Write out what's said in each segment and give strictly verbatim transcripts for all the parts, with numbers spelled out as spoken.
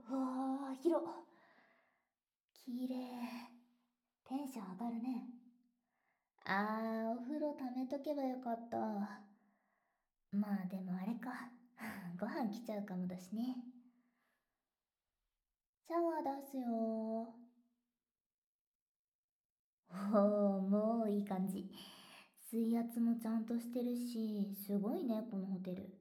うわー、広っ。きれい。テンション上がるね。あー、お風呂溜めとけばよかった。まあでもあれか。ご飯来ちゃうかもだしね。シャワー出すよー。おー、もういい感じ。水圧もちゃんとしてるし、すごいね、このホテル。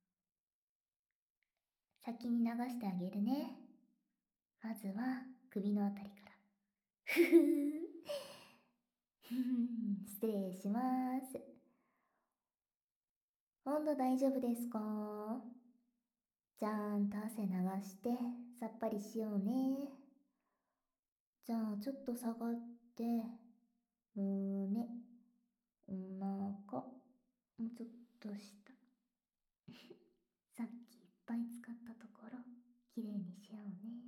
先に流してあげるね。まずは、首のあたりから。ふふふん、失礼します。温度大丈夫ですか？ちゃんと汗流して、さっぱりしようね。じゃあ、ちょっと下がって、胸、お腹、もうちょっと下。さっきいっぱい使ったところ、きれいにしようね。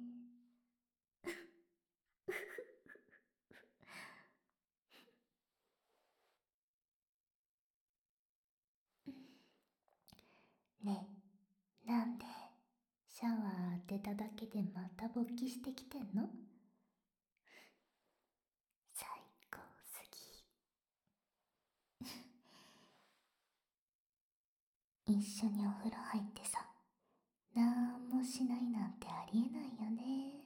ねえ、なんで、シャワー当てただけでまた勃起してきてんの？最高すぎ。一緒にお風呂入ってさ、なんもしないなんてありえないよね。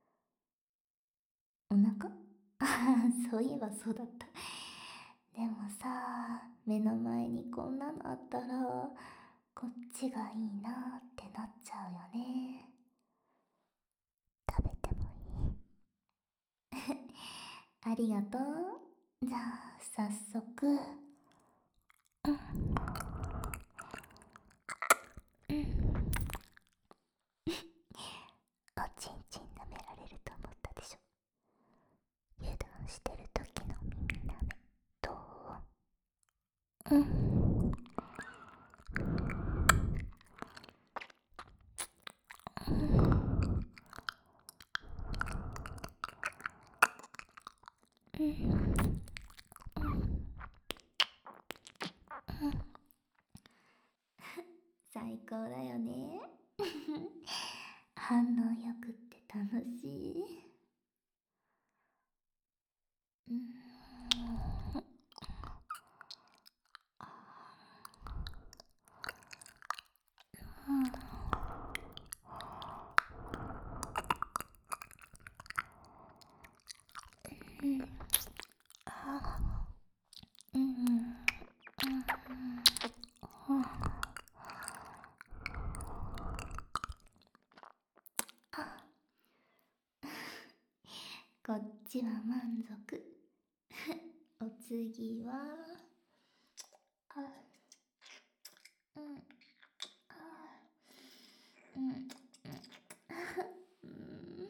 お腹？ああ、そういえばそうだった。でもさ、目の前にこんなのあったら、こっちがいいなってなっちゃうよね。食べてもいい？ありがとう。じゃあ、早速。うん。うん。おちんちん舐められると思ったでしょ。油断してる時の耳舐め。どう？うん。うん。うん。最高だよね。反応よくって楽しい。うん。うん。あ、うん。うん。こっちは満足。お次は、あ、うん、あ、うん、うん、うん。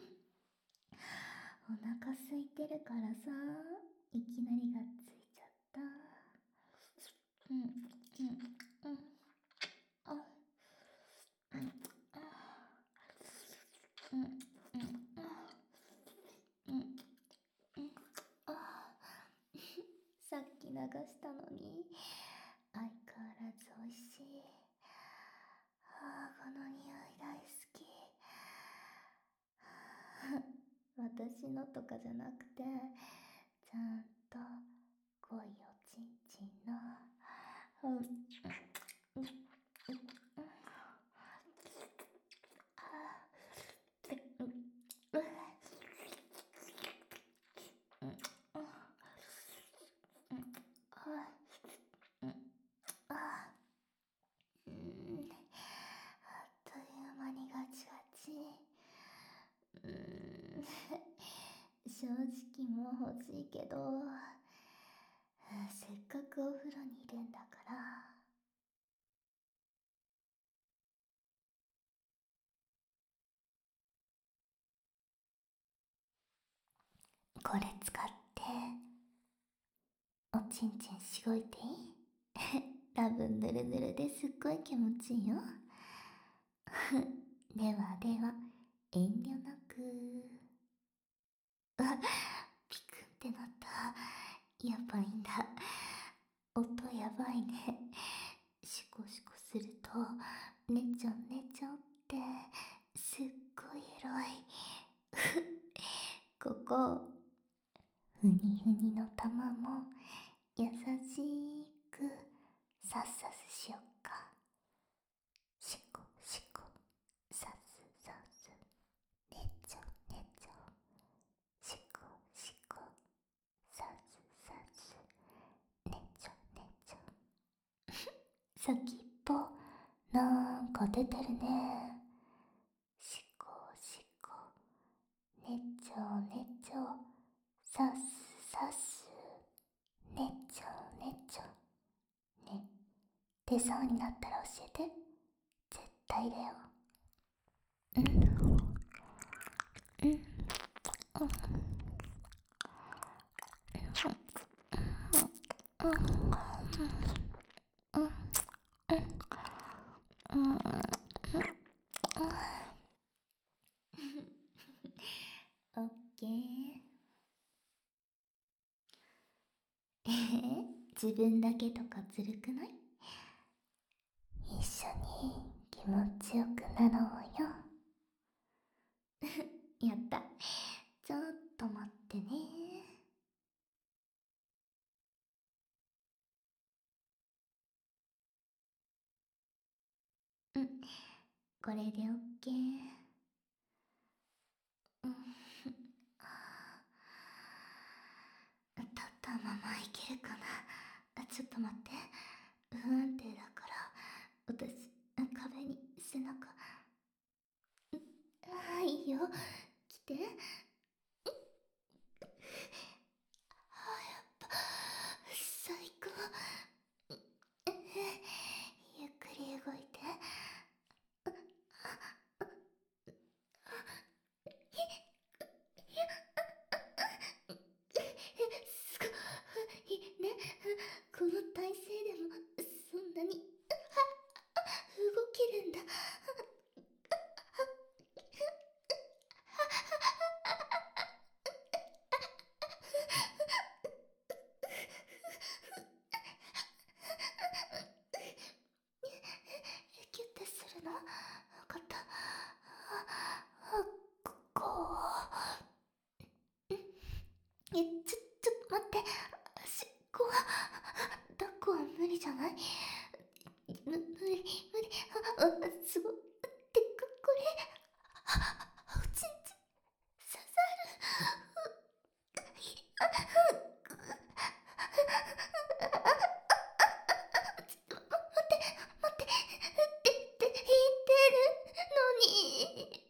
お腹空いてるからさ、いきなりがっついちゃった。うん、うん、うん、あ、うん、あ、うん、うん、うん、うん、あ。さっき流したのに、相変わらず美味しい。ああ、この匂い大好き。私のとかじゃなくて、ちゃんと濃いおちんちんの、うん、うん、うん、うん、うん、うん、うん、うん、あ、うん、あっという間にガチガチ。うーん、正直もう欲しいけど、せっかくお風呂にいるんだから。これ使っておちんちんしごいていい？多分ぬるぬるですっごい気持ちいいよ。ではでは、遠慮なく。あ、ピクンってなった。やばいんだ。音やばいね。シコシコすると、ねちょねちょって、すっごいエこ。ふにふにの玉も優しくさっさすしよっか。しこしこさすさす、ねちょねちょ、しこしこさすさす、ねちょねちょ。先っぽなんか出てるね。しこしこ、ねちょねちょ、さすさす、ねちょねちょ。ね、出そうになったら教えて。絶対だよ。うんうんオッケー。えへ、自分だけとかずるくない？一緒に気持ちよくなろうよ。やった。ちょっと待ってね。うん、これでオッケー。うん、立ったままいけるかな。あ、ちょっと待って。不安定だから、私、壁に背中。ああ、いいよ。来て。あ、やっぱ、最高。ゆっくり動いて。すごいね。この体勢でもそんなに動けるんだ。キュッてするの分かった。ここう。え、ちょ、ちょっと待って。しっこは、抱っこは無理じゃない？む、無理、無理。あ、あ、すごい。てか、これ、おちんちん、刺さる。ちょっと待って、待って。ってって言ってるのに。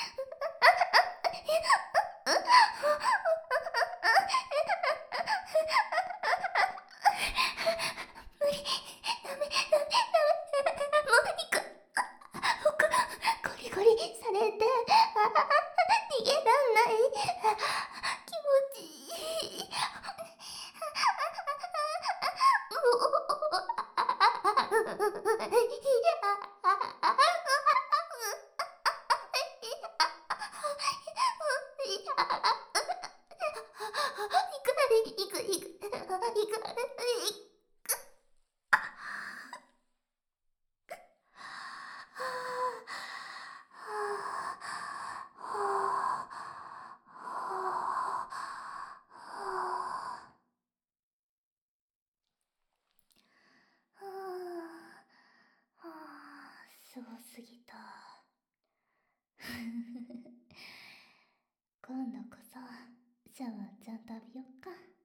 無理、ダメ、ダメ、ダメ。もう行く。ほく、ゴリゴリされて、ああ、逃げらんない。気持ちいい。いく、いく、いく、いく。すごすぎた。今度こそシャワーちゃんと浴びよっか。